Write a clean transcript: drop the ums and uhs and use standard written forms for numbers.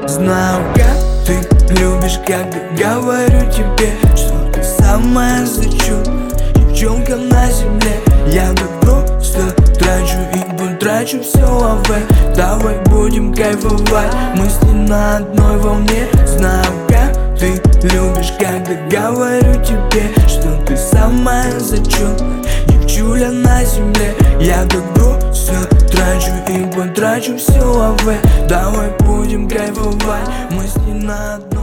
Знаю, как ты любишь, когда говорю тебе, что ты самая зачетная девчонка на земле. Я так просто трачу и потрачу все лаве. Давай будем кайфовать, мысли на одной волне. Знаю, как ты любишь, когда говорю тебе, что ты самая зачетная девчуля на земле. Я так просто трачу и потрачу все лаве. Давай будем кайфовать, мысли на одной волне.